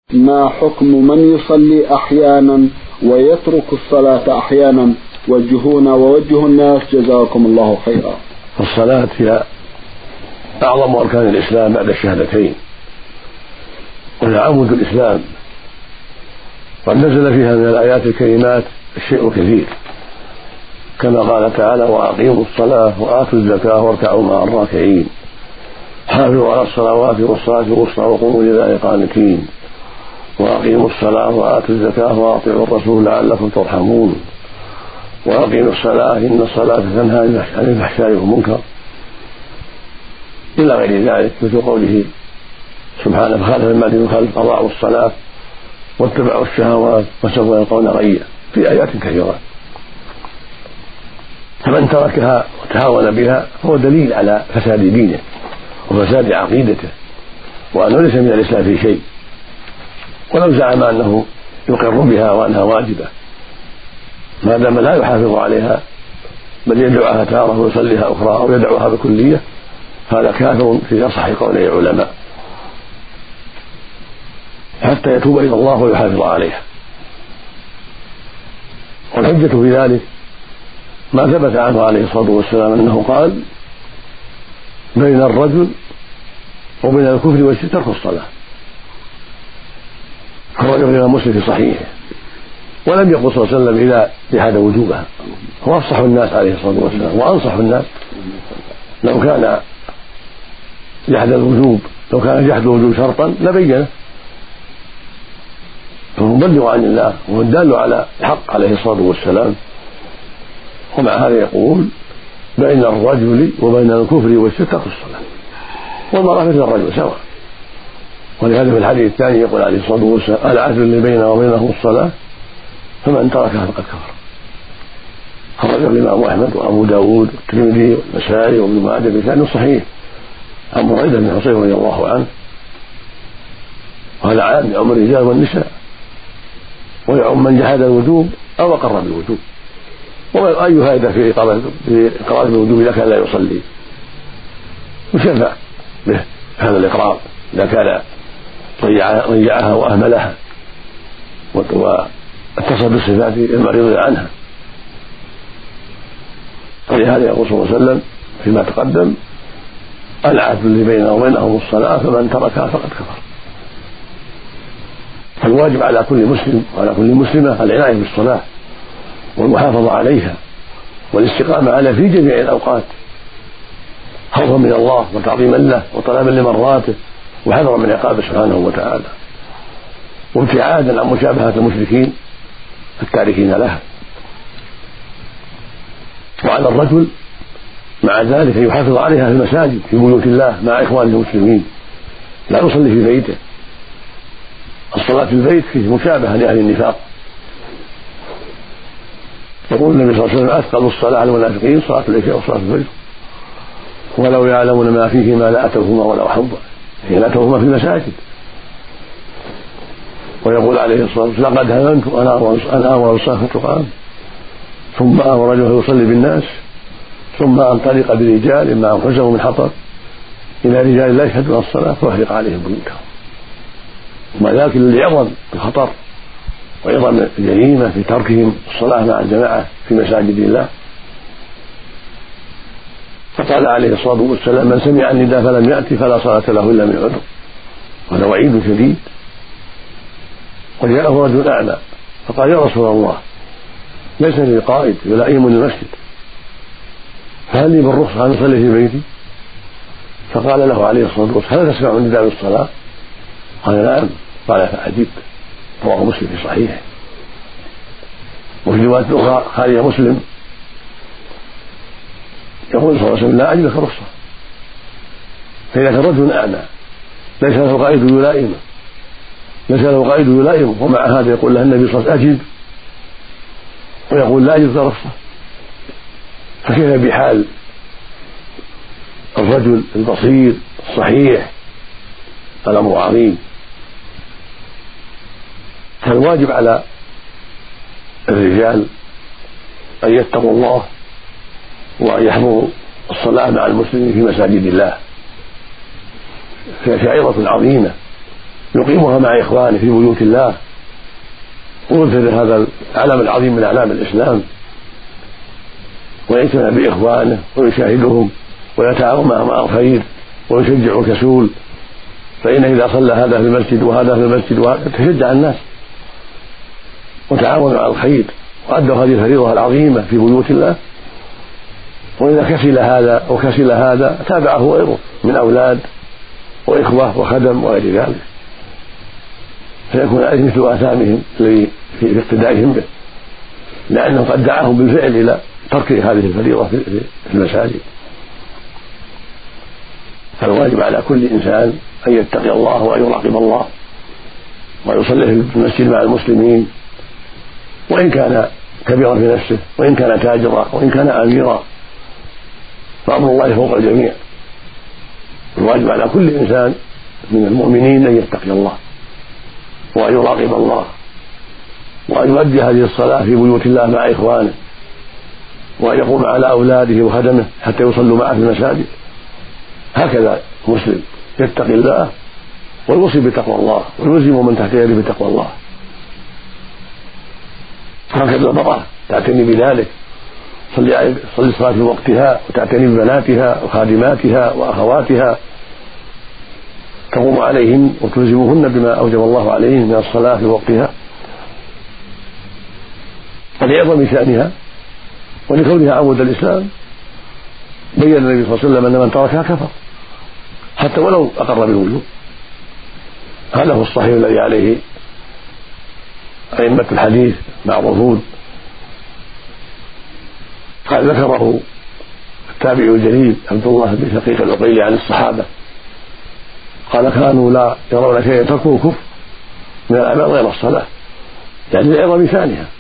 ما حكم من يصلي أحيانا ويترك الصلاة أحيانا؟ وجهونا ووجه الناس جزاكم الله خيرا. الصلاة هي أعظم أركان الإسلام بعد الشهادتين، وهي عمود الإسلام، وقد نزل فيها من الآيات الكريمات الشيء كثير، كما قال تعالى: وأقيموا الصلاة وآتوا الزكاة واركعوا مع الراكعين، حافظوا على الصلوات والصلاة الوسطى وقوموا لله قانتين، وأقيموا الصلاة وآتوا الزكاة وأطيعوا الرسول لعلكم ترحمون، وأقيموا الصلاة إن الصلاة تنهى عن الفحشاء والمنكر، إلى غير ذلك، مثل قوله سبحانه: فخالف الذين يخالف أضاعوا الصلاة واتبعوا الشهوات وسوف يلقون غيا، في آيات كثيرة. فمن تركها وتهاون بها فهو دليل على فساد دينه وفساد عقيدته، وأنه ليس من الإسلام في شيء، ولو زعم أنه يقر بها وأنها واجبة، ما دام لا يحافظ عليها بل يدعها تارة ويصليها أخرى أو يدعوها بكلية، هذا كافر في أصح قولي العلماء، حتى يتوب إلى الله ويحافظ عليها. والحجة في ذلك ما ثبت عنه عليه الصلاة والسلام أنه قال: بين الرجل وبين الكفر والشرك ترك الصلاة، خرج الإمام مسلم في صحيحه، ولم يقل صلى الله عليه وسلم إذا جحد وجوبها. هو أفصح الناس عليه الصلاة والسلام وأنصح الناس. لو كان جحد الوجوب شرطا لبينه، فهو مبلغ عن الله وهو الدال على الحق عليه الصلاة والسلام، ومع هذا يقول: بين الرجل وبين الكفر والشرك ترك الصلاة، والمرأة مثل الرجل سواء. ولهذا في الحديث الثاني يقول عليه الصلاة والسلام: العهد اللي بيننا وبينهم الصلاة فمن تركها فقد كفر. خرج الإمام أحمد وأبو داود والترمذي والنسائي وابن ماجه بسند صحيح عن بريدة بن حصين رضي الله عنه، وهذا عام يعم الرجال والنساء، ويعم من جحد الوجوب أو أقر بالوجوب. وأي فائدة في إقرار بالوجوب إذا كان لا يصلي؟ يشفع به هذا الإقرار إذا كان ضيعها وأهملها واتصل بالصفات المعرضة عنها. ولهذا يقول صلى الله عليه وسلم فيما تقدم: العهد الذي بيننا وبينهم الصلاة فمن تركها فقد كفر. فالواجب على كل مسلم وعلى كل مسلمة العناية بالصلاة والمحافظة عليها والاستقامة على في جميع الأوقات، خوفا من الله وتعظيما له وطلبا لمرضاته وحذرا من عقابه سبحانه وتعالى، وابتعادا عن مشابهة المشركين التاركين لها. وعلى الرجل مع ذلك يحافظ عليها في المساجد في بيوت الله مع إخوانه المسلمين، لا يصلي في بيته. الصلاة في البيت فيه مشابهة لأهل النفاق. يقول النبي صلى الله عليه وسلم: أثقل الصلاة على المنافقين صلاة العشاء وصلاة الفجر، ولو يعلمون ما فيهما لأتوهما ولو حظا، حين أتوهما في المساجد. ويقول عليه الصلاة والسلام: لقد هممت أنا أمر الصلاة فتقام، ثم أمر رجله يصلي بالناس، ثم أنطلق برجال ما أنفسهم من حطب إلى رجال لا يشهدون الصلاة فأحرق عليهم بيوتهم. وما ذلك لعظم الخطر وعظم الجريمة في تركهم الصلاة مع الجماعة في مساجد الله. فقال عليه الصلاة والسلام: من سمع النداء فلم يأتي فلا صلاة له إلا من عذر. وهذا وعيد شديد. وجاءه رجل أعمى فقال: يا رسول الله، ليس لي قائد يلائمني المسجد، فهل لي بالرخصة أن أصلي في بيتي؟ فقال له عليه الصلاة والسلام: هل تسمع النداء بالصلاة؟ قال: نعم. قال: فأجب. رواه مسلم في صحيحه. وفي رواية أخرى خالي مسلم يقول صلى الله عليه وسلم: لا أجد لك رخصة. فإذا كان رجل أعمى ليس له قائد يلائمه ومع هذا يقول له النبي صلى الله عليه وسلم: أجب، ويقول: لا أجد لك رخصة، فكيف بحال الرجل البصير الصحيح؟ الأمر عظيم. فالواجب على الرجال أن يتقوا الله وأن يحضروا الصلاة مع المسلمين في مساجد الله، فيها شعيرة عظيمة يقيمها مع إخوانه في بيوت الله ويظهر هذا العلم العظيم من أعلام الإسلام، ويجتمع بإخوانه ويشاهدهم ويتعاون معهم على الخير ويشجع الكسول، فإن إذا صلى هذا في المسجد وهذا في المسجد وهذا تشجع الناس وتعاونوا على الخير وأدوا هذه الفريضة العظيمة في بيوت الله. وإذا كسل هذا وكسل هذا تابعه غيره من أولاد وإخوة وخدم وغير ذلك، فيكون ذلك مثل آثامهم الذي في اقتدائهم به، لأنه قد دعاهم بالفعل إلى ترك هذه الفريضة في المساجد. فالواجب على كل إنسان أن يتقي الله وأن يراقب الله ويصلي في المسجد مع المسلمين، وإن كان كبيرا في نفسه وإن كان تاجرا وإن كان أميرا، فأمر الله فوق الجميع. الواجب على كل إنسان من المؤمنين أن يتقي الله وأن يراقب الله وأن يؤدي هذه الصلاة في بيوت الله مع إخوانه، وأن يقوم على أولاده وخدمه حتى يصلوا معه في المساجد. هكذا مسلم يتقي الله ويوصي بتقوى الله ويلزم من تحت يده بتقوى الله. هكذا المرأة تعتني بذلك، صلي الصلاة في وقتها وتعتني ببناتها وخادماتها وأخواتها، تقوم عليهن وتلزمهن بما أوجب الله عليهن من الصلاة في وقتها، ولعظم شأنها ولكونها عمود الإسلام. بين النبي صلى الله عليه وسلم أن من تركها كفر حتى ولو أقر بالوجوب. هذا هو الصحيح الذي عليه أئمة الحديث معروفون. قال ذكره التابع الجليل عبد الله بن شقيق العقيلي عن الصحابة، قال كانوا لا يرون شيئا تركوه كفر من الأعمال غير الصلاة، يعني لعظم شأنها.